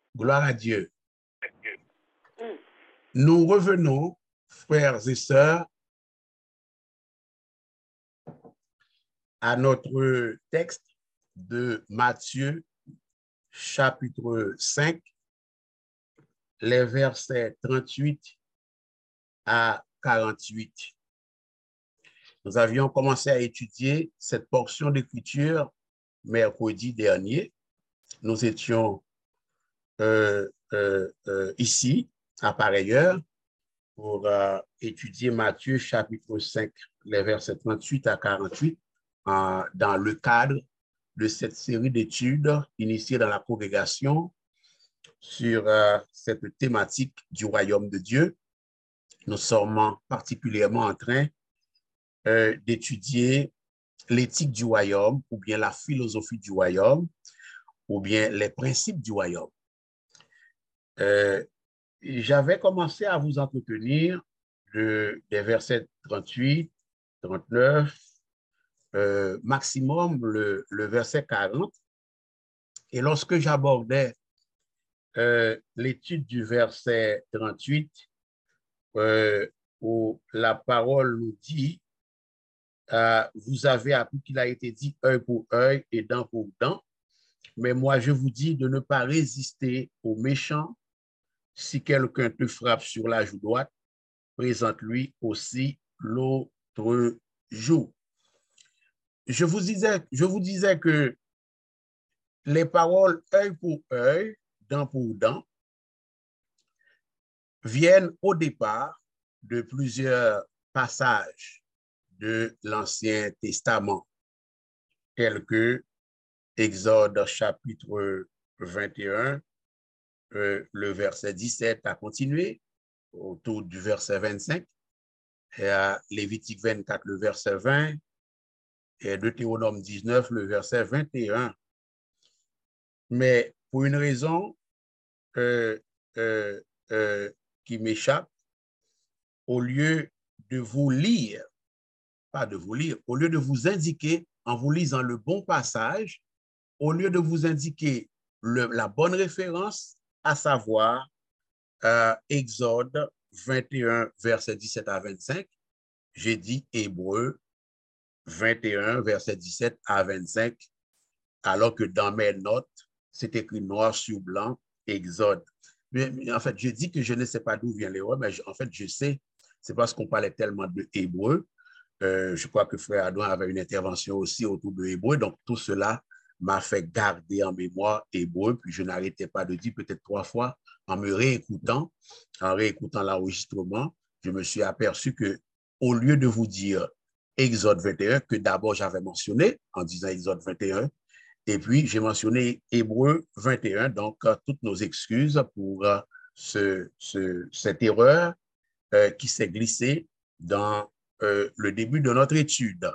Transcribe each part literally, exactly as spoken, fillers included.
Gloire à Dieu. Nous revenons, frères et sœurs, à notre texte de Matthieu, chapitre cinq, les versets trente-huit à quarante-huit. Nous avions commencé à étudier cette portion d'écriture mercredi dernier. Nous étions euh, euh, euh, ici, à pareille heure, pour euh, étudier Matthieu chapitre cinq, les versets trente-huit à quarante-huit, euh, dans le cadre de cette série d'études initiée dans la congrégation sur euh, cette thématique du royaume de Dieu. Nous sommes particulièrement en train euh, d'étudier l'éthique du royaume, ou bien la philosophie du royaume, ou bien les principes du royaume. Euh, J'avais commencé à vous entretenir de, des versets trente-huit, trente-neuf, euh, maximum le, le verset quarante. Et lorsque j'abordais euh, l'étude du verset trente-huit, euh, où la parole nous dit, euh, vous avez appris qu'il a été dit œil pour œil et dent pour dent, mais moi je vous dis de ne pas résister aux méchants. Si quelqu'un te frappe sur la joue droite, présente-lui aussi l'autre joue. Je vous disais, je vous disais que les paroles œil pour œil, dent pour dent, viennent au départ de plusieurs passages de l'Ancien Testament, tels que Exode chapitre vingt et un, euh, le verset dix-sept a continué, autour du verset vingt-cinq, et à Lévitique vingt-quatre, le verset vingt, et Deutéronome dix-neuf, le verset vingt et un. Mais pour une raison euh, euh, euh, qui m'échappe, au lieu de vous lire, pas de vous lire, au lieu de vous indiquer, en vous lisant le bon passage, au lieu de vous indiquer le, la bonne référence, à savoir euh, Exode vingt et un, verset dix-sept à vingt-cinq, j'ai dit Hébreu vingt et un, verset dix-sept à vingt-cinq, alors que dans mes notes, c'est écrit noir sur blanc, Exode. Mais, mais en fait, je dis que je ne sais pas d'où vient l'erreur, mais je, en fait, je sais, c'est parce qu'on parlait tellement de Hébreu. Euh, je crois que Frère Adouin avait une intervention aussi autour de Hébreu, donc tout cela m'a fait garder en mémoire Hébreu, puis je n'arrêtais pas de dire peut-être trois fois, en me réécoutant, en réécoutant l'enregistrement, je me suis aperçu que au lieu de vous dire Exode vingt et un, que d'abord j'avais mentionné en disant Exode vingt et un, et puis j'ai mentionné Hébreu vingt et un, donc euh, toutes nos excuses pour euh, ce, ce, cette erreur euh, qui s'est glissée dans euh, le début de notre étude.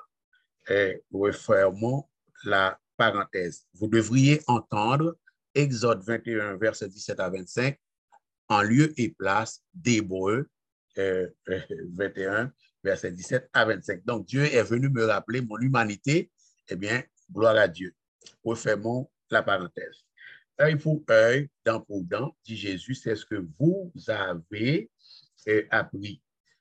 Et refermons la parenthèse. Vous devriez entendre Exode vingt et un, verset dix-sept à vingt-cinq, en lieu et place d'Hébreu euh, vingt et un, verset dix-sept à vingt-cinq. Donc, Dieu est venu me rappeler mon humanité. Eh bien, gloire à Dieu. Refermons la parenthèse. Œil pour œil, dent pour dent, dit Jésus, c'est ce que vous avez euh, appris.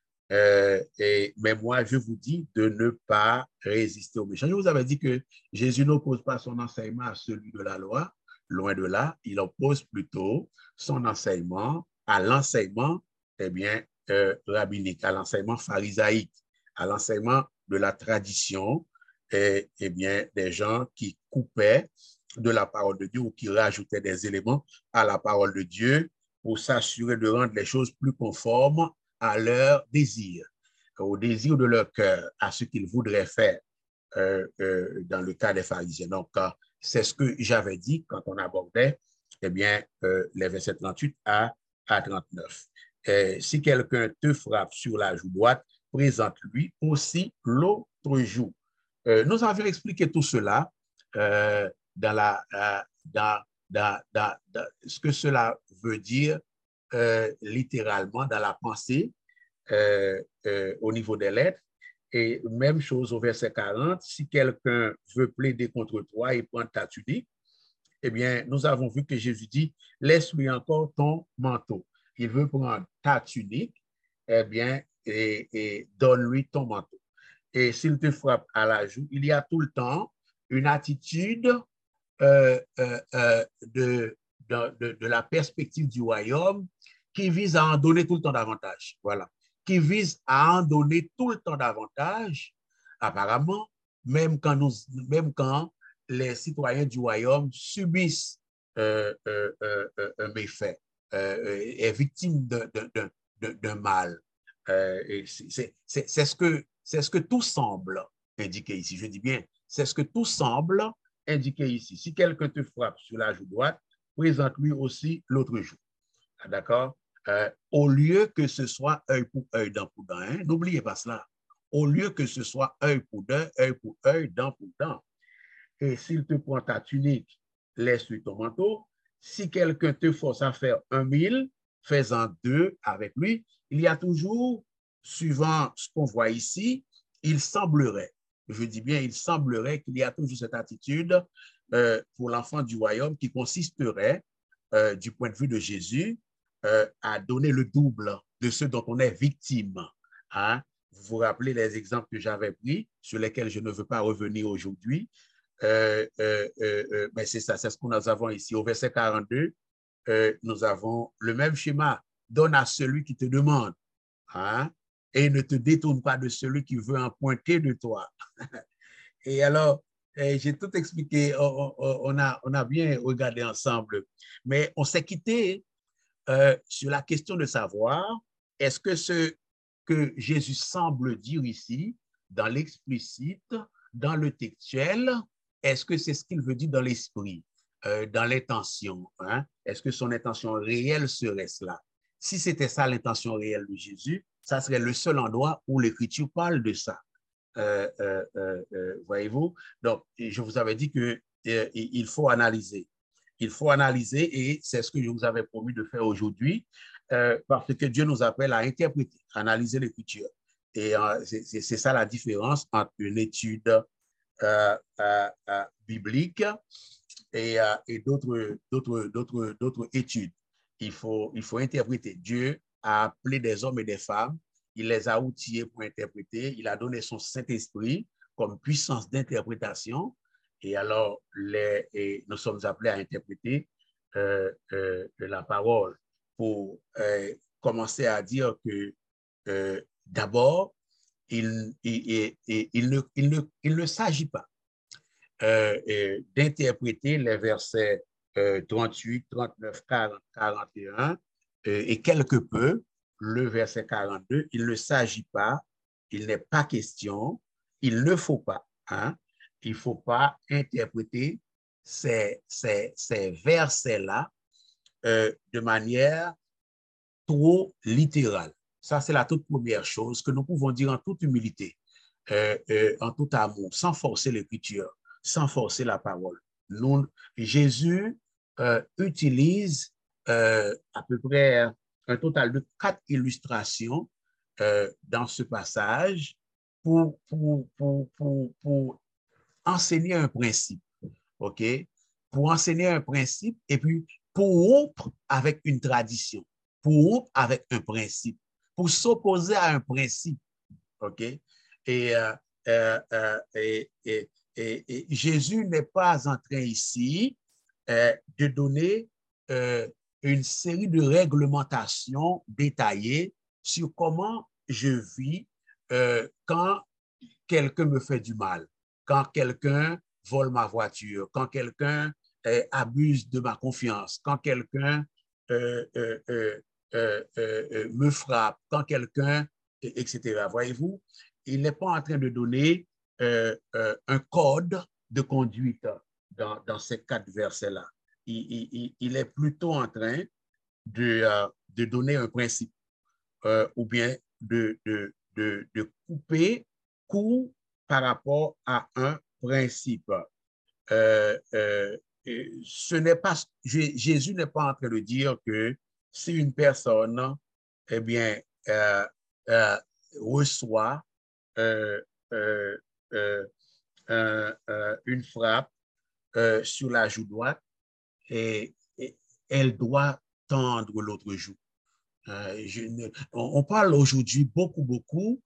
Euh, et, mais moi, je vous dis de ne pas résister aux méchants. Je vous avais dit que Jésus n'oppose pas son enseignement à celui de la loi. Loin de là, il oppose plutôt son enseignement à l'enseignement eh bien, euh, rabbinique, à l'enseignement pharisaïque, à l'enseignement de la tradition, et, eh bien, des gens qui coupaient de la parole de Dieu ou qui rajoutaient des éléments à la parole de Dieu pour s'assurer de rendre les choses plus conformes à leur désir, au désir de leur cœur, à ce qu'ils voudraient faire euh, euh, dans le cas des pharisiens. Donc, euh, c'est ce que j'avais dit quand on abordait eh bien, euh, les versets trente-huit à, à trente-neuf. Et si quelqu'un te frappe sur la joue droite, présente-lui aussi l'autre joue. Euh, nous avions expliqué tout cela euh, dans, la, euh, dans, dans, dans, dans ce que cela veut dire euh, littéralement dans la pensée euh, euh, au niveau des lettres. Et même chose au verset quarante, si quelqu'un veut plaider contre toi et prendre ta tunique, eh bien, nous avons vu que Jésus dit, laisse-lui encore ton manteau. Il veut prendre ta tunique, eh bien, et, et donne-lui ton manteau. Et s'il te frappe à la joue, il y a tout le temps une attitude euh, euh, euh, de, de, de, de la perspective du royaume qui vise à en donner tout le temps davantage. Voilà. Qui vise à en donner tout le temps davantage, apparemment, même quand, nous, même quand les citoyens du royaume subissent euh, euh, euh, un méfait, euh, est victime d'un mal. Euh, c'est ce que, c'est ce que tout semble indiquer ici. Je dis bien, c'est ce que tout semble indiqué ici. Si quelqu'un te frappe sur la joue droite, présente-lui aussi l'autre joue. D'accord? Euh, au lieu que ce soit œil pour œil, dent pour dent, hein? N'oubliez pas cela. Au lieu que ce soit œil pour œil, œil pour œil, dent pour dent. Et s'il te prend ta tunique, laisse-lui ton manteau. Si quelqu'un te force à faire un mille, fais-en deux avec lui. Il y a toujours, suivant ce qu'on voit ici, il semblerait, je dis bien, il semblerait qu'il y a toujours cette attitude euh, pour l'enfant du royaume qui consisterait, euh, du point de vue de Jésus, euh, à donner le double de ce dont on est victime. Hein? Vous vous rappelez les exemples que j'avais pris, sur lesquels je ne veux pas revenir aujourd'hui. Euh, euh, euh, euh, mais c'est ça, c'est ce que nous avons ici. Au verset quarante-deux, euh, nous avons le même schéma. Donne à celui qui te demande, hein, et ne te détourne pas de celui qui veut emprunter de toi. Et alors, eh, j'ai tout expliqué, on, on, on, a, on a bien regardé ensemble, mais on s'est quitté euh, sur la question de savoir, est-ce que ce que Jésus semble dire ici, dans l'explicite, dans le textuel, est-ce que c'est ce qu'il veut dire dans l'esprit, euh, dans l'intention, hein? Est-ce que son intention réelle serait cela? Si c'était ça l'intention réelle de Jésus, ça serait le seul endroit où l'Écriture parle de ça. Euh, euh, euh, voyez-vous? Donc, je vous avais dit que euh, il faut analyser. Il faut analyser et c'est ce que je vous avais promis de faire aujourd'hui euh, parce que Dieu nous appelle à interpréter, à analyser l'Écriture. Et euh, c'est ça la différence entre une étude euh, euh, euh, biblique et, euh, et d'autres études. Il faut, il faut interpréter. Dieu a appelé des hommes et des femmes, il les a outillés pour interpréter, il a donné son Saint-Esprit comme puissance d'interprétation. Et alors, les, et nous sommes appelés à interpréter euh, euh, la parole pour euh, commencer à dire que euh, d'abord, il, il, il, il, ne, il, ne, il ne s'agit pas euh, d'interpréter les versets euh, trente-huit, trente-neuf, quarante, quarante et un euh, et quelque peu le verset quarante-deux. Il ne s'agit pas, il n'est pas question, il ne faut pas, hein, il ne faut pas interpréter ces, ces, ces versets-là euh, de manière trop littérale. Ça, c'est la toute première chose que nous pouvons dire en toute humilité, euh, euh, en tout amour, sans forcer l'écriture, sans forcer la parole. Nous, Jésus euh, utilise euh, à peu près un total de quatre illustrations euh, dans ce passage pour, pour, pour, pour, pour enseigner un principe, OK? Pour enseigner un principe et puis pour rompre avec une tradition, pour rompre avec un principe, pour s'opposer à un principe, OK? Et, euh, euh, euh, et, et, et, et Jésus n'est pas en train ici euh, de donner euh, une série de réglementations détaillées sur comment je vis euh, quand quelqu'un me fait du mal, quand quelqu'un vole ma voiture, quand quelqu'un euh, abuse de ma confiance, quand quelqu'un euh, euh, euh, euh, euh, me frappe, quand quelqu'un, et cetera. Voyez-vous, il n'est pas en train de donner euh, euh, un code de conduite dans, dans ces quatre versets-là. Il, il, il, est plutôt en train de, euh, de donner un principe euh, ou bien de, de, de, de couper court par rapport à un principe. Euh, euh, ce n'est pas, Jésus n'est pas en train de dire que si une personne, eh bien, euh, euh, reçoit euh, euh, euh, euh, une frappe euh, sur la joue droite, et, et elle doit tendre l'autre joue. Euh, je ne, on, on parle aujourd'hui beaucoup, beaucoup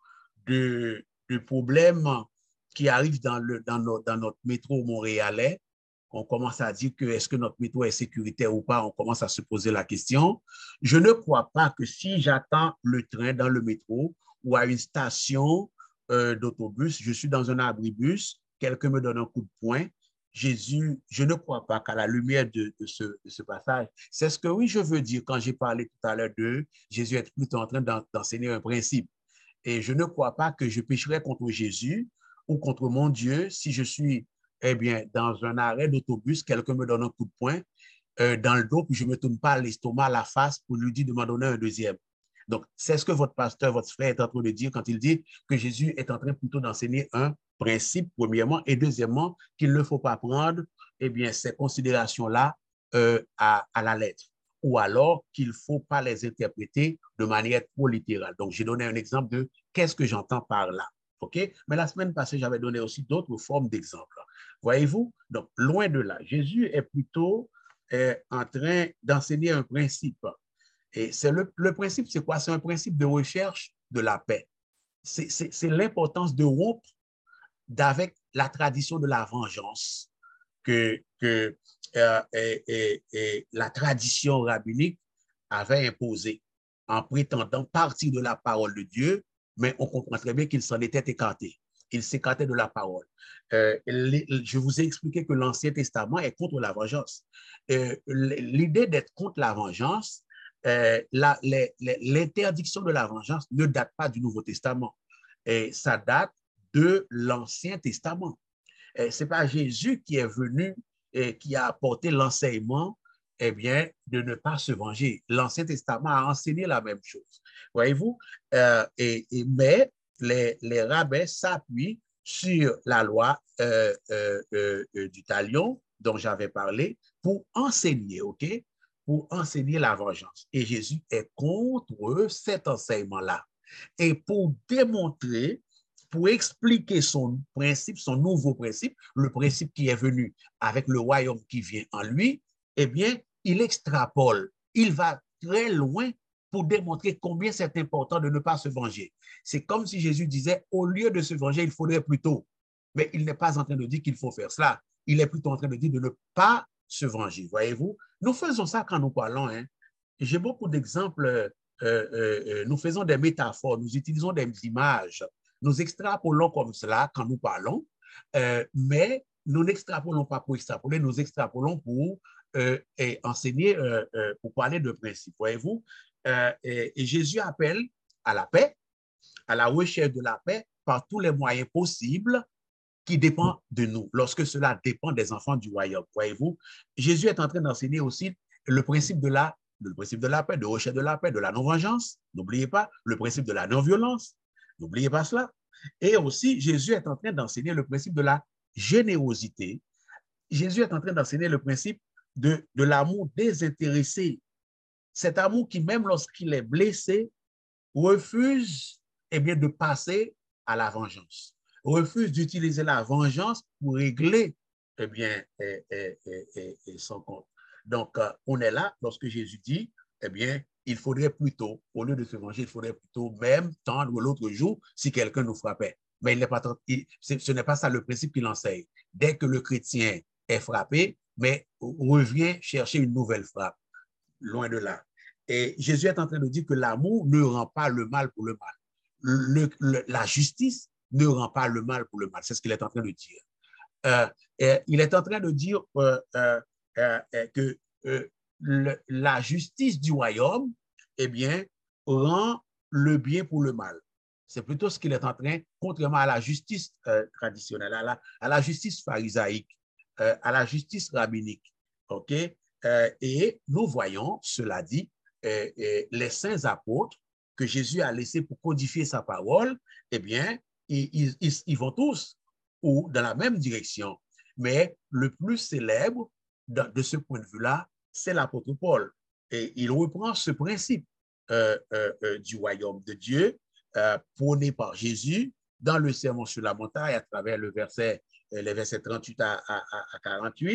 de, de problèmes qui arrivent dans, le, dans, notre, dans notre métro montréalais. On commence à dire que est-ce que notre métro est sécuritaire ou pas, on commence à se poser la question. Je ne crois pas que si j'attends le train dans le métro ou à une station euh, d'autobus, je suis dans un abribus, quelqu'un me donne un coup de poing, Jésus, je ne crois pas qu'à la lumière de, de, ce, de ce passage, c'est ce que oui, je veux dire quand j'ai parlé tout à l'heure de Jésus est plutôt en train d'enseigner un principe. Et je ne crois pas que je pécherai contre Jésus ou contre mon Dieu si je suis, eh bien, dans un arrêt d'autobus, quelqu'un me donne un coup de poing euh, dans le dos, puis je ne me tourne pas l'estomac, la face pour lui dire de m'en donner un deuxième. Donc, c'est ce que votre pasteur, votre frère est en train de dire quand il dit que Jésus est en train plutôt d'enseigner un principe, premièrement, et deuxièmement, qu'il ne faut pas prendre, eh bien, ces considérations-là euh, à, à la lettre, ou alors qu'il ne faut pas les interpréter de manière trop littérale. Donc, j'ai donné un exemple de qu'est-ce que j'entends par là. OK? Mais la semaine passée, j'avais donné aussi d'autres formes d'exemples. Voyez-vous? Donc, loin de là, Jésus est plutôt euh, en train d'enseigner un principe. Et c'est le, le principe, c'est quoi? C'est un principe de recherche de la paix. C'est l'importance de rompre d'avec la tradition de la vengeance que, que euh, et, et, et la tradition rabbinique avait imposée en prétendant partir de la parole de Dieu, mais on comprend très bien qu'il s'en était écarté. Il s'écartait de la parole. Euh, les, je vous ai expliqué que l'Ancien Testament est contre la vengeance. Euh, L'idée d'être contre la vengeance, euh, l'interdiction de la vengeance ne date pas du Nouveau Testament. Et ça date de l'Ancien Testament. Ce n'est pas Jésus qui est venu et qui a apporté l'enseignement, eh bien, de ne pas se venger. L'Ancien Testament a enseigné la même chose. Voyez-vous? Euh, et, et, mais les, les rabbins s'appuient sur la loi euh, euh, euh, du talion dont j'avais parlé pour enseigner, OK? Pour enseigner la vengeance. Et Jésus est contre cet enseignement-là. Et pour démontrer pour expliquer son principe, son nouveau principe, le principe qui est venu avec le royaume qui vient en lui, eh bien, il extrapole, il va très loin pour démontrer combien c'est important de ne pas se venger. C'est comme si Jésus disait, au lieu de se venger, il faudrait plutôt, mais il n'est pas en train de dire qu'il faut faire cela, il est plutôt en train de dire de ne pas se venger, voyez-vous. Nous faisons ça quand nous parlons, hein. J'ai beaucoup d'exemples, euh, euh, nous faisons des métaphores, nous utilisons des images, nous extrapolons comme cela quand nous parlons, euh, mais nous n'extrapolons pas pour extrapoler, nous extrapolons pour euh, et enseigner, euh, euh, pour parler de principes, voyez-vous. Euh, et, et Jésus appelle à la paix, à la recherche de la paix par tous les moyens possibles qui dépendent de nous, lorsque cela dépend des enfants du royaume, voyez-vous. Jésus est en train d'enseigner aussi le principe de la, le principe de la paix, de recherche de la paix, de la non-vengeance, n'oubliez pas, le principe de la non-violence, n'oubliez pas cela. Et aussi, Jésus est en train d'enseigner le principe de la générosité. Jésus est en train d'enseigner le principe de, de l'amour désintéressé. Cet amour qui, même lorsqu'il est blessé, refuse eh bien, de passer à la vengeance, refuse d'utiliser la vengeance pour régler eh bien, eh, eh, eh, eh, son compte. Donc, euh, on est là lorsque Jésus dit, eh bien, il faudrait plutôt, au lieu de se venger, il faudrait plutôt même tendre l'autre joue si quelqu'un nous frappait. Mais il n'est pas, il, ce n'est pas ça le principe qu'il enseigne. Dès que le chrétien est frappé, mais revient chercher une nouvelle frappe. Loin de là. Et Jésus est en train de dire que l'amour ne rend pas le mal pour le mal. Le, le, la justice ne rend pas le mal pour le mal. C'est ce qu'il est en train de dire. Euh, et il est en train de dire euh, euh, euh, que euh, le, la justice du royaume, eh bien, rend le bien pour le mal. C'est plutôt ce qu'il est en train, contrairement à la justice euh, traditionnelle, à la, à la justice pharisaïque, euh, à la justice rabbinique. OK? Euh, et nous voyons, cela dit, euh, euh, les saints apôtres que Jésus a laissés pour codifier sa parole, eh bien, ils, ils, ils vont tous ou dans la même direction. Mais le plus célèbre de, de ce point de vue-là, c'est l'apôtre Paul. Et il reprend ce principe euh, euh, euh, du royaume de Dieu euh, prôné par Jésus dans le sermon sur la montagne à travers le verset, les versets trente-huit à, à, à quarante-huit.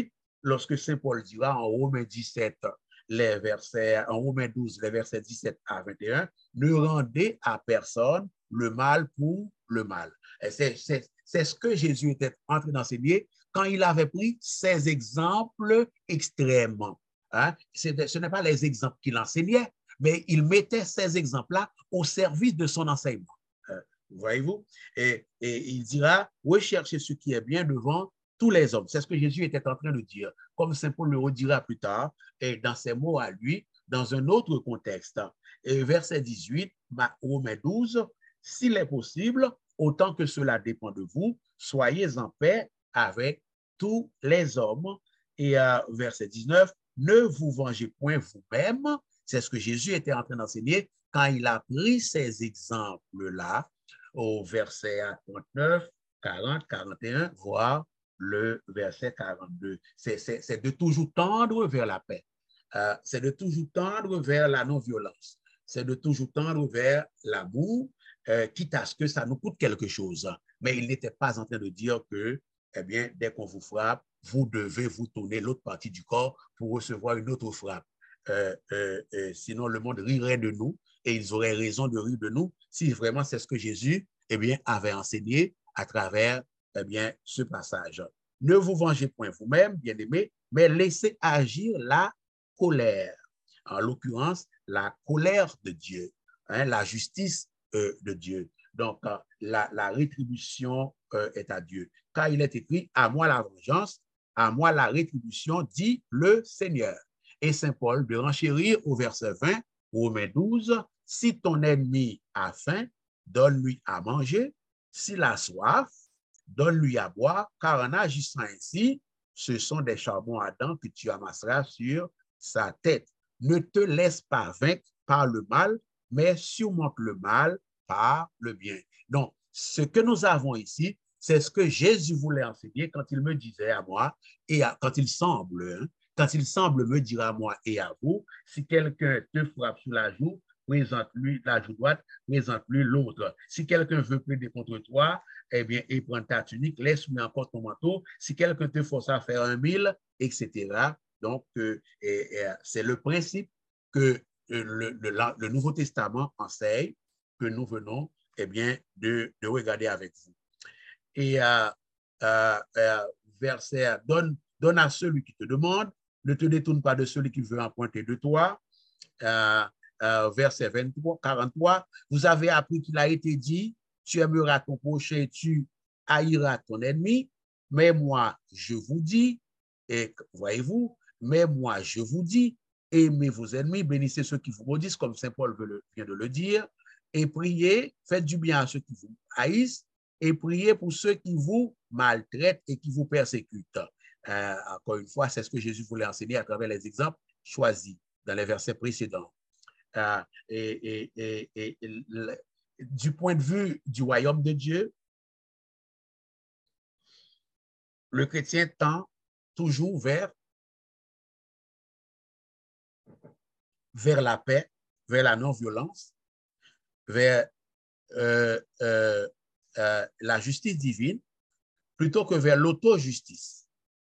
lorsque Saint Paul dira en Romains dix-sept, les versets, en Romains douze, les versets dix-sept à vingt et un, ne rendez à personne le mal pour le mal. C'est ce que Jésus était en train d'enseigner quand il avait pris ces exemples extrêmement. Hein? Ce n'est pas les exemples qu'il enseignait, mais il mettait ces exemples-là au service de son enseignement. Euh, Voyez-vous? Et, et il dira, recherchez ce qui est bien devant tous les hommes. C'est ce que Jésus était en train de dire. Comme Saint Paul le redira plus tard, et dans ses mots à lui, dans un autre contexte. Et verset dix-huit, Romains douze, s'il est possible, autant que cela dépend de vous, soyez en paix avec tous les hommes. Et euh, verset dix-neuf, ne vous vengez point vous-même. C'est ce que Jésus était en train d'enseigner quand il a pris ces exemples-là au verset trente-neuf, quarante, quarante et un, voire le verset quarante-deux. C'est de toujours tendre vers la paix. Euh, c'est de toujours tendre vers la non-violence. C'est de toujours tendre vers l'amour, euh, quitte à ce que ça nous coûte quelque chose. Mais il n'était pas en train de dire que, eh bien, dès qu'on vous frappe, vous devez vous tourner l'autre partie du corps pour recevoir une autre frappe. Euh, euh, euh, sinon, le monde rirait de nous et ils auraient raison de rire de nous si vraiment c'est ce que Jésus, eh bien, avait enseigné à travers, eh bien, ce passage. Ne vous vengez point vous-même, bien-aimés, mais laissez agir la colère. En l'occurrence, la colère de Dieu, hein, la justice euh, de Dieu. Donc, euh, la, la rétribution euh, est à Dieu. Car il est écrit, à moi la vengeance, à moi la rétribution, dit le Seigneur. Et Saint Paul de renchérir au verset vingt, Romains douze, si ton ennemi a faim, donne-lui à manger, s'il a soif, donne-lui à boire, car en agissant ainsi, ce sont des charbons ardents que tu amasseras sur sa tête. Ne te laisse pas vaincre par le mal, mais surmonte le mal par le bien. Donc, ce que nous avons ici, c'est ce que Jésus voulait enseigner quand il me disait à moi, et à, quand il semble, hein, quand il semble me dire à moi et à vous, si quelqu'un te frappe sur la joue, présente-lui la joue droite, présente-lui l'autre. Si quelqu'un veut plaider contre toi, eh bien, et prendre ta tunique, laisse-lui encore ton manteau. Si quelqu'un te force à faire un mille, et cetera. Donc, euh, c'est le principe que euh, le, le, le Nouveau Testament enseigne, que nous venons eh bien, de, de regarder avec vous. Et euh, euh, euh, verset, donne, donne à celui qui te demande, ne te détourne pas de celui qui veut emprunter de toi. Euh, euh, verset vingt-trois, quarante-trois, vous avez appris qu'il a été dit, tu aimeras ton prochain, tu haïras ton ennemi, mais moi, je vous dis, et voyez-vous, mais moi, je vous dis, aimez vos ennemis, bénissez ceux qui vous maudissent, comme Saint Paul vient de le dire, et priez, faites du bien à ceux qui vous haïssent, et priez pour ceux qui vous maltraitent et qui vous persécutent. Euh, encore une fois, c'est ce que Jésus voulait enseigner à travers les exemples choisis dans les versets précédents. Euh, et, et, et, et le, du point de vue du royaume de Dieu, le chrétien tend toujours vers, vers la paix, vers la non-violence, vers euh, euh, euh, la justice divine, plutôt que vers l'auto-justice.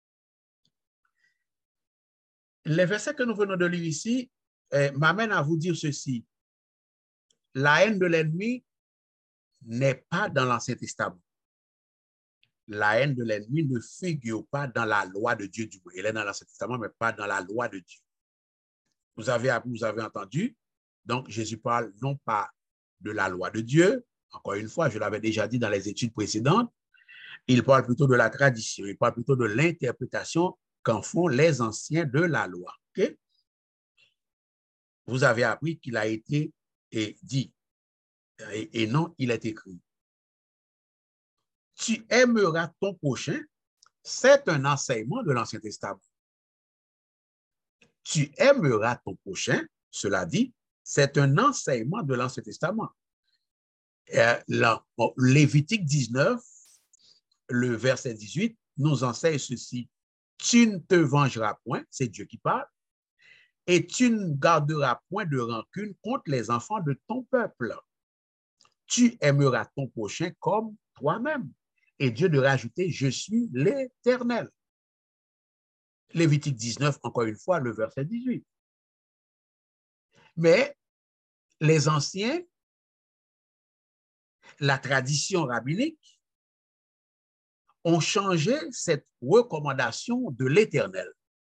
Les versets que nous venons de lire ici eh, m'amènent à vous dire ceci. La haine de l'ennemi n'est pas dans l'Ancien Testament. La haine de l'ennemi ne figure pas dans la loi de Dieu du moins. Elle est dans l'Ancien Testament, mais pas dans la loi de Dieu. Vous avez, vous avez entendu, donc Jésus parle non pas de la loi de Dieu, encore une fois, je l'avais déjà dit dans les études précédentes, il parle plutôt de la tradition, il parle plutôt de l'interprétation qu'en font les anciens de la loi. Okay? Vous avez appris qu'il a été et dit, et, et non, il est écrit. Tu aimeras ton prochain, c'est un enseignement de l'Ancien Testament. Tu aimeras ton prochain, cela dit, c'est un enseignement de l'Ancien Testament. Euh, là, bon, Lévitique dix-neuf, le verset dix-huit, nous enseigne ceci. Tu ne te vengeras point, c'est Dieu qui parle, et tu ne garderas point de rancune contre les enfants de ton peuple. Tu aimeras ton prochain comme toi-même. Et Dieu de rajouter, je suis l'Éternel. Lévitique dix-neuf, encore une fois, le verset dix-huit. Mais les anciens, la tradition rabbinique, ont changé cette recommandation de l'Éternel.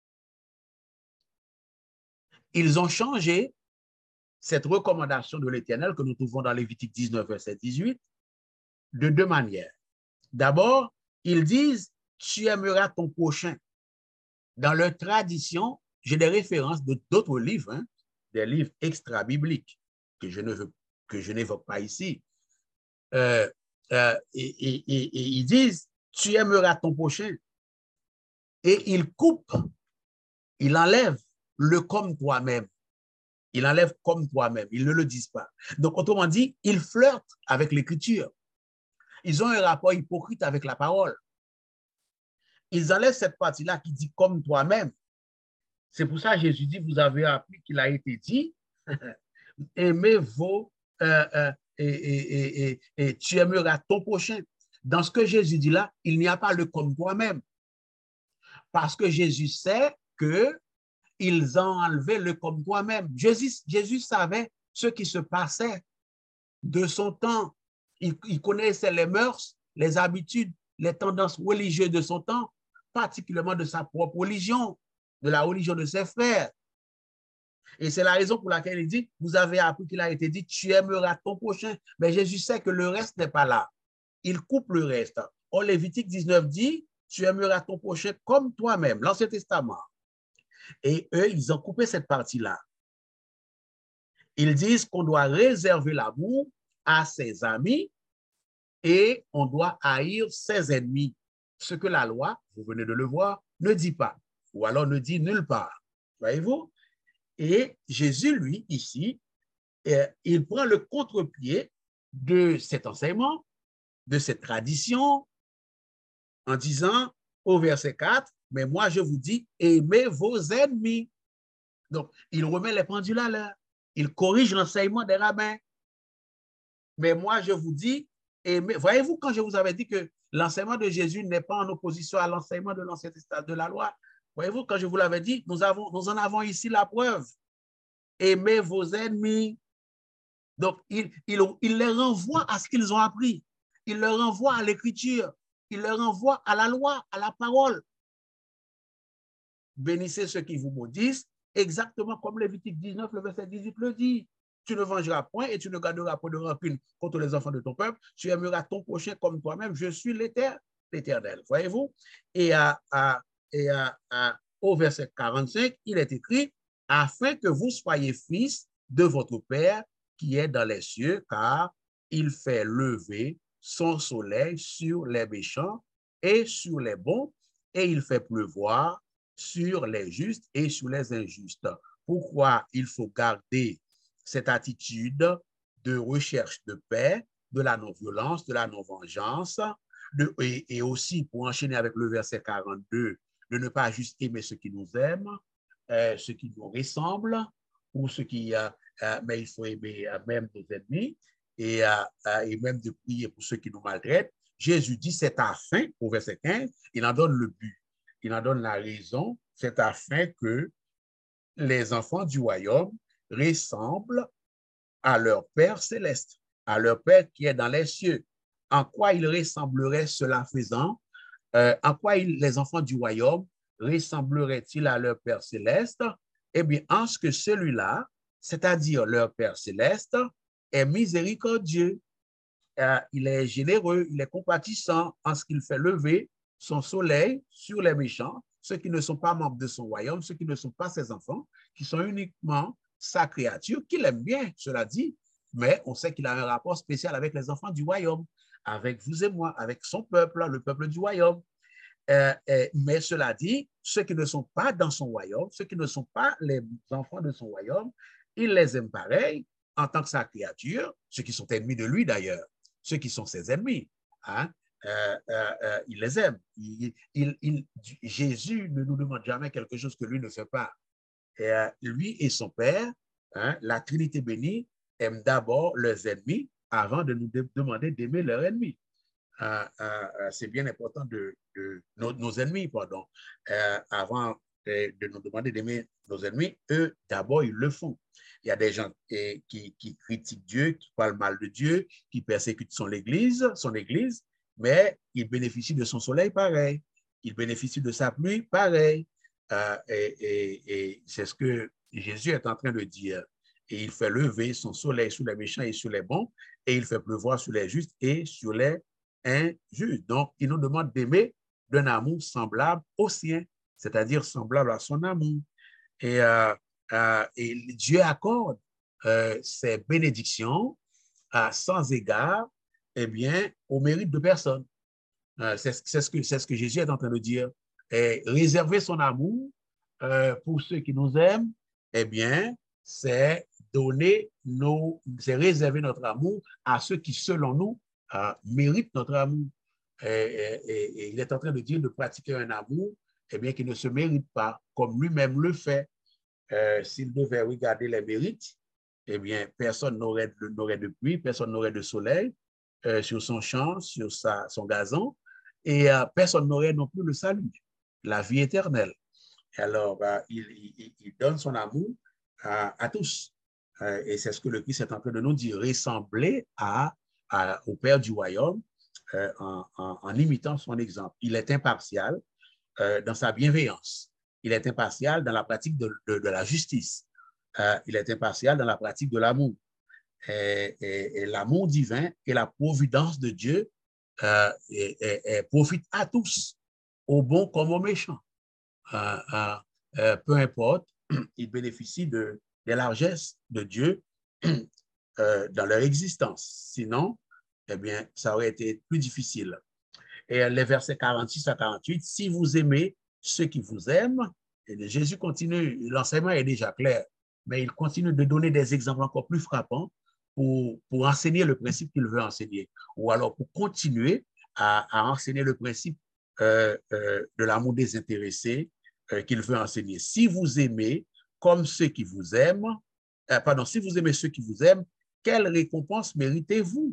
Ils ont changé cette recommandation de l'Éternel que nous trouvons dans Lévitique dix-neuf, verset dix-huit, de deux manières. D'abord, ils disent, tu aimeras ton prochain. Dans leur tradition, j'ai des références de d'autres livres, hein, des livres extra-bibliques que je ne veux, que je n'évoque pas ici. Euh, euh, et, et, et, et ils disent, tu aimeras ton prochain. Et ils coupent, ils enlèvent le comme toi-même. Ils enlèvent comme toi-même. Ils ne le disent pas. Donc, autrement dit, ils flirtent avec l'écriture. Ils ont un rapport hypocrite avec la parole. Ils enlèvent cette partie-là qui dit comme toi-même. C'est pour ça que Jésus dit, vous avez appris qu'il a été dit, aimez vos, euh, euh, et, et, et, et tu aimeras ton prochain. Dans ce que Jésus dit là, il n'y a pas le comme toi-même. Parce que Jésus sait qu'ils ont enlevé le comme toi-même. Jésus, Jésus savait ce qui se passait de son temps. Il, il connaissait les mœurs, les habitudes, les tendances religieuses de son temps, particulièrement de sa propre religion, de la religion de ses frères. Et c'est la raison pour laquelle il dit, vous avez appris qu'il a été dit, tu aimeras ton prochain. Mais Jésus sait que le reste n'est pas là. Il coupe le reste. Or, Lévitique dix-neuf dit, tu aimeras ton prochain comme toi-même, l'Ancien Testament. Et eux, ils ont coupé cette partie-là. Ils disent qu'on doit réserver l'amour à ses amis et on doit haïr ses ennemis. Ce que la loi, vous venez de le voir, ne dit pas, ou alors ne dit nulle part. Voyez-vous? Et Jésus, lui, ici, euh, il prend le contre-pied de cet enseignement, de cette tradition, en disant au verset quatre, mais moi je vous dis, aimez vos ennemis. Donc, il remet les pendules à l'heure. Il corrige l'enseignement des rabbins. Mais moi je vous dis, aimez. Voyez-vous, quand je vous avais dit que l'enseignement de Jésus n'est pas en opposition à l'enseignement de l'Ancien Testament, de la loi, voyez-vous, quand je vous l'avais dit, nous, avons, nous en avons ici la preuve. Aimez vos ennemis. Donc, il, il, il les renvoie à ce qu'ils ont appris. Il leur renvoie à l'écriture. Il leur renvoie à la loi, à la parole. Bénissez ceux qui vous maudissent, exactement comme Lévitique dix-neuf, le verset dix-huit le dit. Tu ne vengeras point et tu ne garderas point de rancune contre les enfants de ton peuple. Tu aimeras ton prochain comme toi-même. Je suis l'Éternel. Voyez-vous? Et, à, à, et à, à, au verset quarante-cinq, il est écrit, afin que vous soyez fils de votre Père qui est dans les cieux, car il fait lever son soleil sur les méchants et sur les bons, et il fait pleuvoir sur les justes et sur les injustes. Pourquoi il faut garder cette attitude de recherche de paix, de la non-violence, de la non-vengeance, et, et aussi, pour enchaîner avec le verset quarante-deux, de ne pas juste aimer ceux qui nous aiment, euh, ceux qui nous ressemblent, ou ceux qui, euh, euh, mais il faut aimer euh, même nos ennemis, et, euh, euh, et même de prier pour ceux qui nous maltraitent. Jésus dit, c'est afin, au verset quinze, il en donne le but. Il en donne la raison, c'est afin que les enfants du royaume ressemblent à leur Père céleste, à leur Père qui est dans les cieux. En quoi ils ressembleraient cela faisant? Euh, en quoi ils, les enfants du royaume ressembleraient-ils à leur Père céleste? Eh bien, en ce que celui-là, c'est-à-dire leur Père céleste, est miséricordieux, euh, il est généreux, il est compatissant en ce qu'il fait lever son soleil sur les méchants, ceux qui ne sont pas membres de son royaume, ceux qui ne sont pas ses enfants, qui sont uniquement sa créature, qu'il aime bien, cela dit, mais on sait qu'il a un rapport spécial avec les enfants du royaume, avec vous et moi, avec son peuple, le peuple du royaume. Euh, euh, mais cela dit, ceux qui ne sont pas dans son royaume, ceux qui ne sont pas les enfants de son royaume, il les aime pareil en tant que sa créature, ceux qui sont ennemis de lui d'ailleurs, ceux qui sont ses ennemis, hein, euh, euh, euh, il les aime. Il, il, il, Jésus ne nous demande jamais quelque chose que lui ne fait pas. Et, euh, lui et son Père, hein, la Trinité bénie, aiment d'abord leurs ennemis avant de nous de demander d'aimer leurs ennemis. euh, euh, c'est bien important de, de nos, nos ennemis, pardon, euh, avant de, de nous demander d'aimer nos ennemis, eux, d'abord, ils le font. Il y a des gens eh, qui, qui critiquent Dieu, qui parlent mal de Dieu, qui persécutent son église, son église, mais ils bénéficient de son soleil pareil. Ils bénéficient de sa pluie pareil. Euh, et et, et c'est ce que Jésus est en train de dire. Et il fait lever son soleil sur les méchants et sur les bons, et il fait pleuvoir sur les justes et sur les injustes. Donc, il nous demande d'aimer d'un amour semblable au sien, c'est-à-dire semblable à son amour. Et, euh, euh, et Dieu accorde euh, ses bénédictions euh, sans égard, eh bien, au mérite de personne. Euh, c'est, c'est, ce que, c'est ce que Jésus est en train de dire. Et réserver son amour euh, pour ceux qui nous aiment, eh bien, c'est donner nos, c'est réserver notre amour à ceux qui, selon nous, euh, méritent notre amour. Et, et, et, et il est en train de dire de pratiquer un amour, eh bien, qui ne se mérite pas, comme lui-même le fait. Euh, s'il devait regarder les mérites, eh bien, personne n'aurait, n'aurait de pluie, personne n'aurait de soleil euh, sur son champ, sur sa, son gazon, et euh, personne n'aurait non plus le salut, la vie éternelle. Alors, euh, il, il, il, donne son amour à, à tous. Euh, et c'est ce que le Christ est en train de nous dire, ressembler à, à, au Père du royaume euh, en, en, en imitant son exemple. Il est impartial euh, dans sa bienveillance. Il est impartial dans la pratique de, de, de la justice. Euh, il est impartial dans la pratique de l'amour. Et, et, et l'amour divin et la providence de Dieu euh, et, et, et profite à tous, aux bons comme aux méchants. Euh, euh, euh, peu importe, ils bénéficient de, des largesses de Dieu euh, dans leur existence. Sinon, eh bien, ça aurait été plus difficile. Et les versets quarante-six à quarante-huit, si vous aimez ceux qui vous aiment, et Jésus continue, l'enseignement est déjà clair, mais il continue de donner des exemples encore plus frappants pour, pour enseigner le principe qu'il veut enseigner, ou alors pour continuer à, à enseigner le principe euh, euh, de l'amour désintéressé euh, qu'il veut enseigner. Si vous aimez comme ceux qui vous aiment, euh, pardon, si vous aimez ceux qui vous aiment, quelle récompense méritez-vous?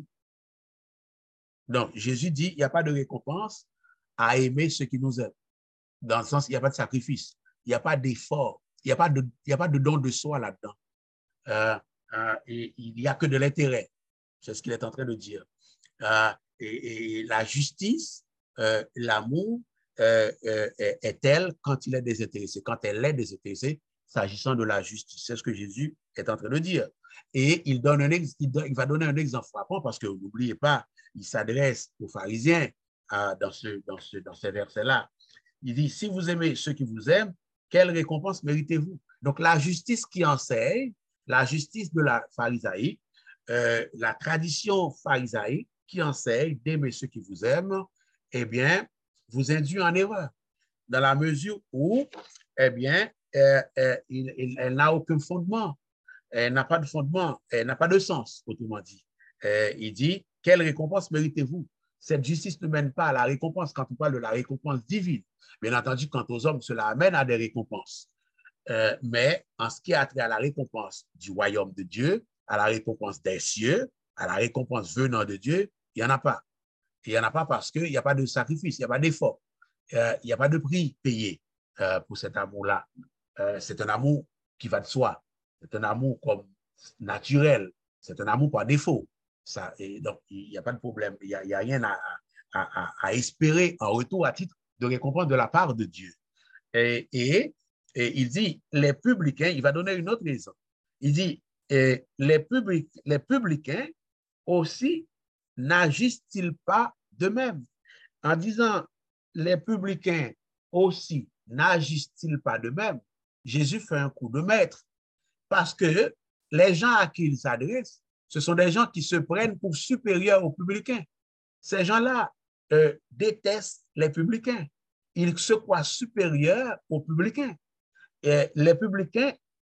Donc, Jésus dit, il n'y a pas de récompense à aimer ceux qui nous aiment. Dans le sens, il n'y a pas de sacrifice, il n'y a pas d'effort, il n'y a pas de, il n'y a pas de don de soi là-dedans. Euh, euh, et il n'y a que de l'intérêt. C'est ce qu'il est en train de dire. Euh, et, et la justice, euh, l'amour euh, euh, est, est telle quand il est désintéressé, quand elle est désintéressée, s'agissant de la justice. C'est ce que Jésus est en train de dire. Et il, donne un ex, il, donne, il va donner un exemple frappant parce que n'oubliez pas, il s'adresse aux pharisiens euh, dans, ce, dans, ce, dans ces versets-là. Il dit, si vous aimez ceux qui vous aiment, quelle récompense méritez-vous? Donc la justice qui enseigne, la justice de la pharisaïque, euh, la tradition pharisaïque qui enseigne d'aimer ceux qui vous aiment, eh bien, vous induit en erreur, dans la mesure où, eh bien, euh, euh, il, il, elle n'a aucun fondement, elle n'a pas de fondement, elle n'a pas de sens, autrement dit. Euh, il dit, quelle récompense méritez-vous? Cette justice ne mène pas à la récompense quand on parle de la récompense divine. Bien entendu, quant aux hommes, cela amène à des récompenses. Euh, mais en ce qui a trait à la récompense du royaume de Dieu, à la récompense des cieux, à la récompense venant de Dieu, il n'y en a pas. Il n'y en a pas parce qu'il n'y a pas de sacrifice, il n'y a pas d'effort, euh, il n'y a pas de prix payé euh, pour cet amour-là. Euh, c'est un amour qui va de soi. C'est un amour comme naturel. C'est un amour par défaut. Ça, et donc, il n'y a pas de problème. Il n'y a, a, rien à, à, à, à espérer en retour à titre de récompense de la part de Dieu. Et, et, et il dit, les publicains, il va donner une autre raison. Il dit, et les, public, les publicains aussi n'agissent-ils pas de même? En disant, les publicains aussi n'agissent-ils pas de même? Jésus fait un coup de maître parce que les gens à qui il s'adresse, ce sont des gens qui se prennent pour supérieurs aux publicains. Ces gens-là euh, détestent les publicains. Ils se croient supérieurs aux publicains. Et les publicains,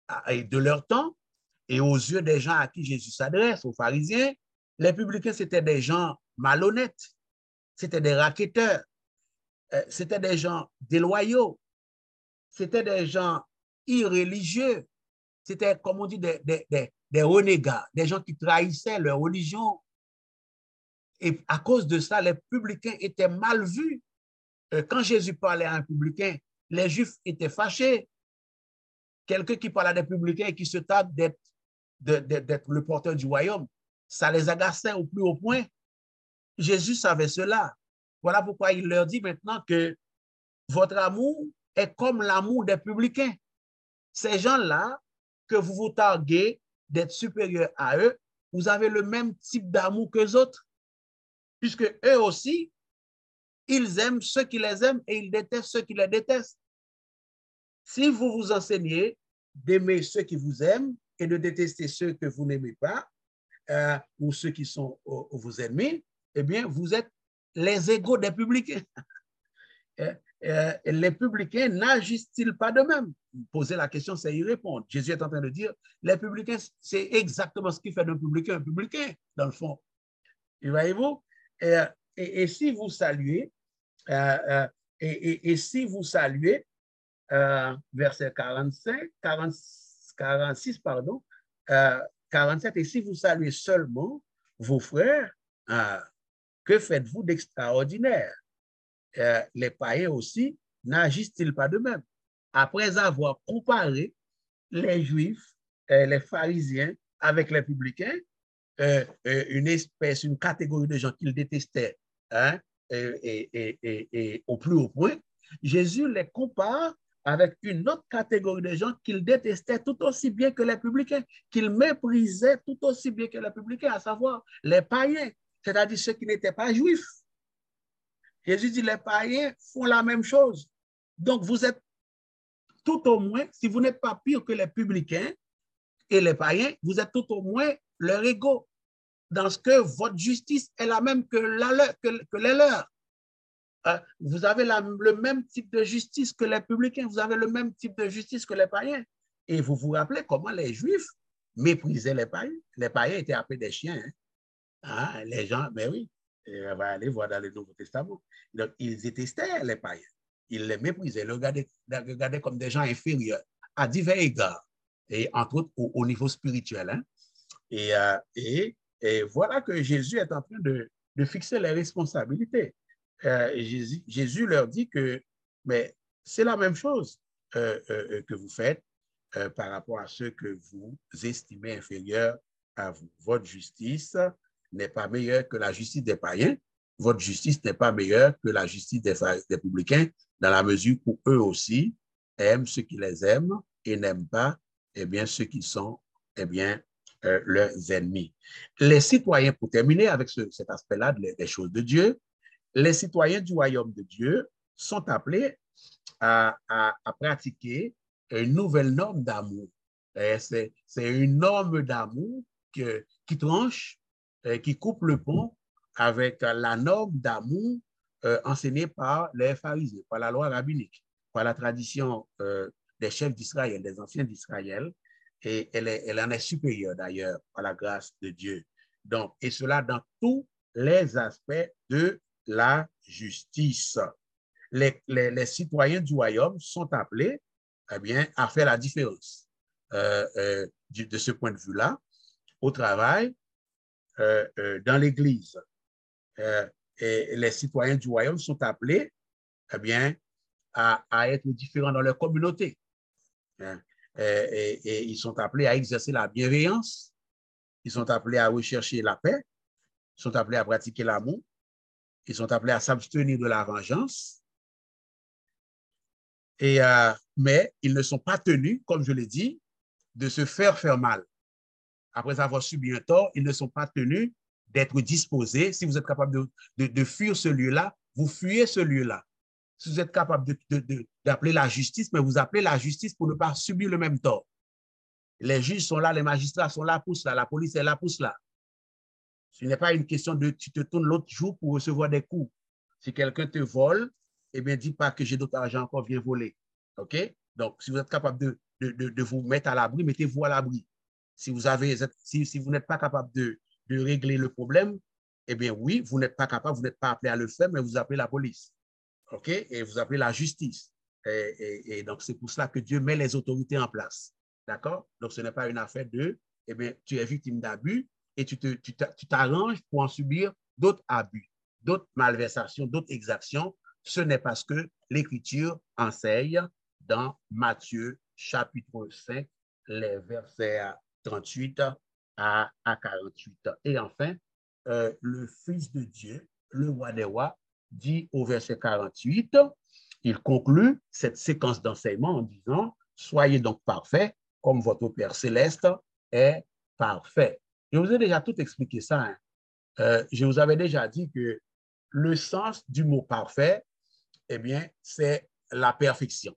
de leur temps, et aux yeux des gens à qui Jésus s'adresse, aux pharisiens, les publicains, c'était des gens malhonnêtes, c'était des racketteurs, c'était des gens déloyaux, c'était des gens irréligieux, c'était, comme on dit, des, des, des, des renégats, des gens qui trahissaient leur religion. Et à cause de ça, les publicains étaient mal vus. Quand Jésus parlait à un publicain, les Juifs étaient fâchés. Quelqu'un qui parle à des publicains et qui se tape d'être d'être le porteur du royaume, ça les agaçait au plus haut point. Jésus savait cela. Voilà pourquoi il leur dit maintenant que votre amour est comme l'amour des publicains. Ces gens-là, que vous vous targuez d'être supérieurs à eux, vous avez le même type d'amour qu'eux autres, puisque eux aussi, ils aiment ceux qui les aiment et ils détestent ceux qui les détestent. Si vous vous enseignez d'aimer ceux qui vous aiment et de détester ceux que vous n'aimez pas, euh, ou ceux qui sont euh, vos ennemis, eh bien, vous êtes les égaux des publicains. euh, euh, les publicains n'agissent-ils pas de même? Poser la question, c'est y répondre. Jésus est en train de dire, les publicains, c'est exactement ce qui fait d'un publicain un publicain, dans le fond. Et voyez-vous? Et, et, et si vous saluez, euh, euh, et, et, et si vous saluez, euh, verset quarante-cinq, quarante, quarante-six, pardon, euh, quarante-sept, et si vous saluez seulement vos frères, euh, que faites-vous d'extraordinaire? Euh, les païens aussi n'agissent-ils pas de même? Après avoir comparé les Juifs, euh, les pharisiens avec les publicains, euh, euh, une espèce, une catégorie de gens qu'ils détestaient, hein, et, et, et, et au plus haut point, Jésus les compare avec une autre catégorie de gens qu'il détestait tout aussi bien que les publicains, qu'il méprisait tout aussi bien que les publicains, à savoir les païens, c'est-à-dire ceux qui n'étaient pas juifs. Jésus dit, les païens font la même chose. Donc, vous êtes tout au moins, si vous n'êtes pas pire que les publicains et les païens, vous êtes tout au moins leur égaux, dans ce que votre justice est la même que, la, que, que les leurs. Vous avez la, le même type de justice que les publicains, vous avez le même type de justice que les païens. Et vous vous rappelez comment les Juifs méprisaient les païens. Les païens étaient appelés des chiens. Hein? Hein? Les gens, mais oui, on va aller voir dans le Nouveau Testament. Donc, ils détestaient les païens. Ils les méprisaient, les regardaient, les regardaient comme des gens inférieurs à divers égards, et entre autres au, au niveau spirituel. Hein? Et, euh, et, et voilà que Jésus est en train de, de fixer les responsabilités. Euh, Jésus, Jésus leur dit que mais c'est la même chose euh, euh, que vous faites euh, par rapport à ceux que vous estimez inférieurs à vous. Votre justice n'est pas meilleure que la justice des païens. Votre justice n'est pas meilleure que la justice des, des publicains, dans la mesure où eux aussi aiment ceux qui les aiment et n'aiment pas eh bien, ceux qui sont eh bien, euh, leurs ennemis. Les citoyens, pour terminer avec ce, cet aspect-là des choses de Dieu, les citoyens du royaume de Dieu sont appelés à, à, à pratiquer une nouvelle norme d'amour. C'est une norme d'amour qui tranche, qui coupe le pont avec la norme d'amour euh, enseignée par les pharisiens, par la loi rabbinique, par la tradition euh, des chefs d'Israël, des anciens d'Israël, et elle, est, elle en est supérieure d'ailleurs par la grâce de Dieu. Donc, et cela dans tous les aspects de la justice. Les, les, les citoyens du royaume sont appelés eh bien, à faire la différence euh, euh, de, de ce point de vue-là, au travail, euh, euh, dans l'Église. Euh, et les citoyens du royaume sont appelés eh bien, à, à être différents dans leur communauté. Hein. Et, et, et ils sont appelés à exercer la bienveillance, ils sont appelés à rechercher la paix, ils sont appelés à pratiquer l'amour, ils sont appelés à s'abstenir de la vengeance, et, euh, mais ils ne sont pas tenus, comme je l'ai dit, de se faire faire mal. Après avoir subi un tort, ils ne sont pas tenus d'être disposés. Si vous êtes capable de, de, de fuir ce lieu-là, vous fuyez ce lieu-là. Si vous êtes capable d'appeler de, de, la justice, mais vous appelez la justice pour ne pas subir le même tort. Les juges sont là, les magistrats sont là pour cela, la police est là pour cela. Ce n'est pas une question de tu te tournes l'autre jour pour recevoir des coups. Si quelqu'un te vole, eh bien, dis pas que j'ai d'autres argent encore, viens voler. OK? Donc, si vous êtes capable de, de, de, de vous mettre à l'abri, mettez-vous à l'abri. Si vous avez, si, si vous n'êtes pas capable de, de régler le problème, eh bien, oui, vous n'êtes pas capable, vous n'êtes pas appelé à le faire, mais vous appelez la police. OK? Et vous appelez la justice. Et, et, et donc, c'est pour cela que Dieu met les autorités en place. D'accord? Donc, ce n'est pas une affaire de, eh bien, tu es victime d'abus et tu t'arranges pour en subir d'autres abus, d'autres malversations, d'autres exactions, ce n'est parce que l'Écriture enseigne dans Matthieu chapitre cinq, les versets trente-huit à, à quarante-huit. Et enfin, euh, le Fils de Dieu, le roi des rois, dit au verset quarante-huit, il conclut cette séquence d'enseignement en disant, soyez donc parfaits comme votre Père céleste est parfait. Je vous ai déjà tout expliqué ça. Hein. Euh, je vous avais déjà dit que le sens du mot parfait, eh bien, c'est la perfection.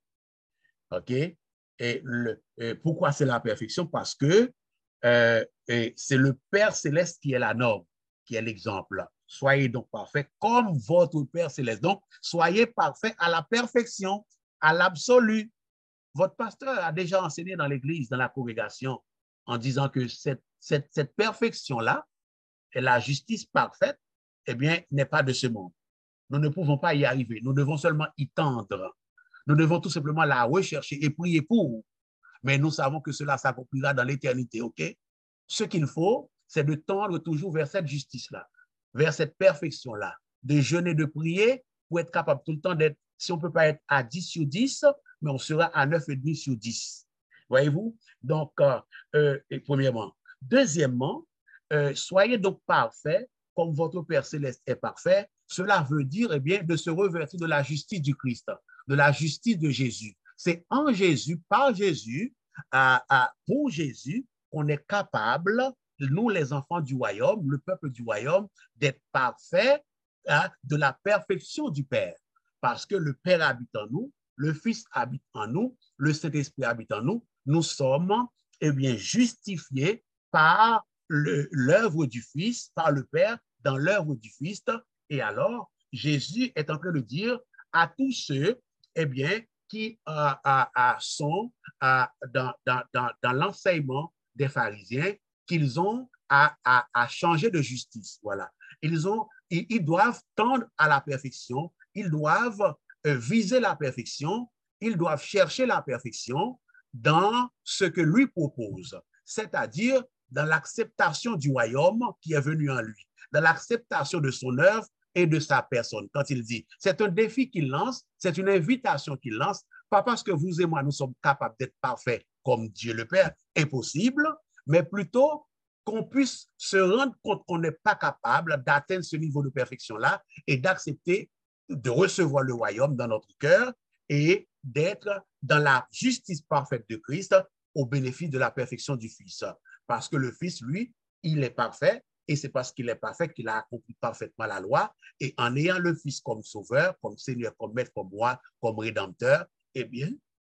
OK? Et, le, et pourquoi c'est la perfection? Parce que euh, c'est le Père céleste qui est la norme, qui est l'exemple. Soyez donc parfaits comme votre Père céleste. Donc, soyez parfaits à la perfection, à l'absolu. Votre pasteur a déjà enseigné dans l'Église, dans la congrégation, en disant que cette, cette, cette perfection-là, et la justice parfaite, eh bien, n'est pas de ce monde. Nous ne pouvons pas y arriver. Nous devons seulement y tendre. Nous devons tout simplement la rechercher et prier pour. Mais nous savons que cela s'accomplira dans l'éternité, OK? Ce qu'il faut, c'est de tendre toujours vers cette justice-là, vers cette perfection-là, de jeûner, de prier pour être capable tout le temps d'être, si on ne peut pas être à dix sur dix, mais on sera à neuf virgule cinq sur dix. Voyez-vous? Donc, euh, euh, premièrement. Deuxièmement, euh, soyez donc parfaits comme votre Père céleste est parfait. Cela veut dire, eh bien, de se revêtir de la justice du Christ, de la justice de Jésus. C'est en Jésus, par Jésus, à, à, pour Jésus, qu'on est capable, nous les enfants du royaume, le peuple du royaume, d'être parfaits hein, de la perfection du Père. Parce que le Père habite en nous, le Fils habite en nous, le Saint-Esprit habite en nous, nous sommes eh bien, justifiés par l'œuvre du Fils, par le Père, dans l'œuvre du Fils. Et alors, Jésus est en train de dire à tous ceux, eh bien, qui euh, euh, sont euh, dans, dans, dans, dans l'enseignement des pharisiens, qu'ils ont à, à, à changer de justice. Voilà. Ils, ont, ils, ils doivent tendre à la perfection, ils doivent euh, viser la perfection, ils doivent chercher la perfection dans ce que lui propose, c'est-à-dire dans l'acceptation du royaume qui est venu en lui, dans l'acceptation de son œuvre et de sa personne. Quand il dit, c'est un défi qu'il lance, c'est une invitation qu'il lance, pas parce que vous et moi, nous sommes capables d'être parfaits comme Dieu le Père, impossible, mais plutôt qu'on puisse se rendre compte qu'on n'est pas capable d'atteindre ce niveau de perfection-là et d'accepter de recevoir le royaume dans notre cœur et d'être dans la justice parfaite de Christ au bénéfice de la perfection du Fils. Parce que le Fils, lui, il est parfait et c'est parce qu'il est parfait qu'il a accompli parfaitement la loi. Et en ayant le Fils comme sauveur, comme Seigneur, comme maître, comme roi, comme rédempteur, eh bien,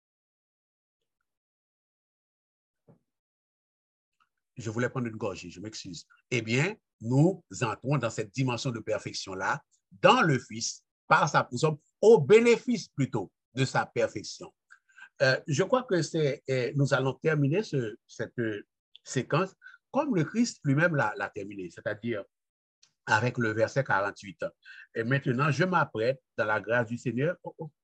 je voulais prendre une gorgée, je m'excuse. Eh bien, nous entrons dans cette dimension de perfection-là, dans le Fils, par sa personne, au bénéfice plutôt de sa perfection. Euh, je crois que c'est, eh, nous allons terminer ce, cette euh, séquence comme le Christ lui-même l'a terminé, c'est-à-dire avec le verset quarante-huit. Et maintenant, je m'apprête dans la grâce du Seigneur. Oh, oh.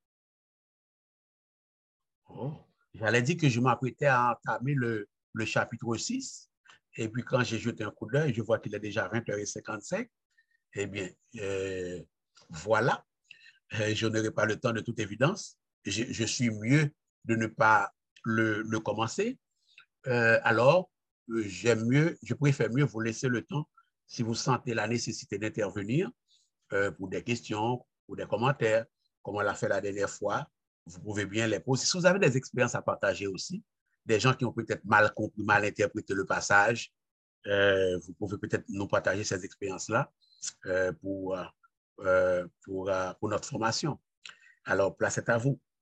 Oh. J'allais dire que je m'apprêtais à entamer le, le chapitre six. Et puis, quand j'ai jeté un coup d'œil, je vois qu'il est déjà vingt heures cinquante-cinq. Eh bien, euh, voilà. Euh, je n'aurai pas le temps de toute évidence. Je, je suis mieux de ne pas le, le commencer. Euh, alors, euh, j'aime mieux, je préfère mieux vous laisser le temps si vous sentez la nécessité d'intervenir euh, pour des questions, pour des commentaires, comme on l'a fait la dernière fois. Vous pouvez bien les poser. Si vous avez des expériences à partager aussi, des gens qui ont peut-être mal compris, mal interprété le passage, euh, vous pouvez peut-être nous partager ces expériences-là euh, pour, euh, pour, euh, pour notre formation. Alors, place est à vous.